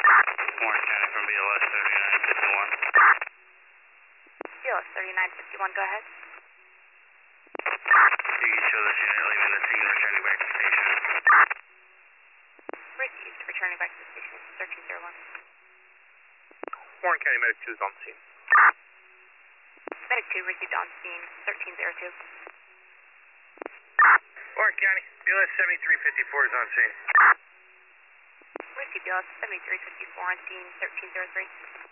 Warren County from BLS 3951. BLS 3951, go ahead. You can show this unit leaving the scene, returning back to station. Received, returning back to the station, 1301. Warren County Medic 2 is on scene. Medic 2 received on scene, 1302. Warren County, BLS 7354 is on scene. Received BLS 7354 on scene, 1303.